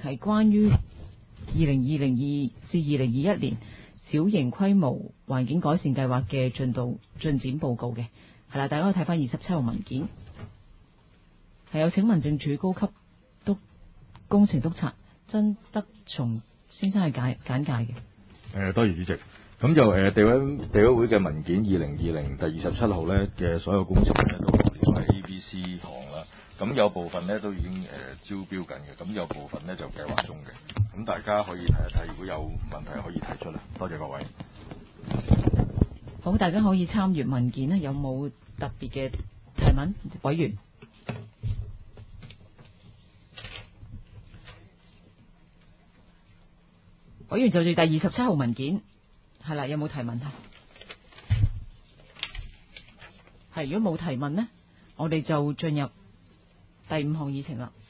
係關於2020至2021年小型規模環境改善計劃嘅進展報告嘅，係啦，大家可以睇翻27號文件，係有請民政處高級工程督察曾德松先生去簡介嘅。 多謝主席。咁就地委會嘅文件2020第27號咧嘅所有工程咧都列咗喺 ABC 項啦。咁有部分咧都已經招標緊嘅，咁有部分咧就計劃中嘅。咁大家可以睇一睇，如果有問題可以提出啦。多謝各位。 好，大家可以參閱文件咧，有冇特別嘅提問？委員，就住第27號文件，係啦，有冇提問啊？係，如果冇提問呢，我哋就進入第5項議程啦。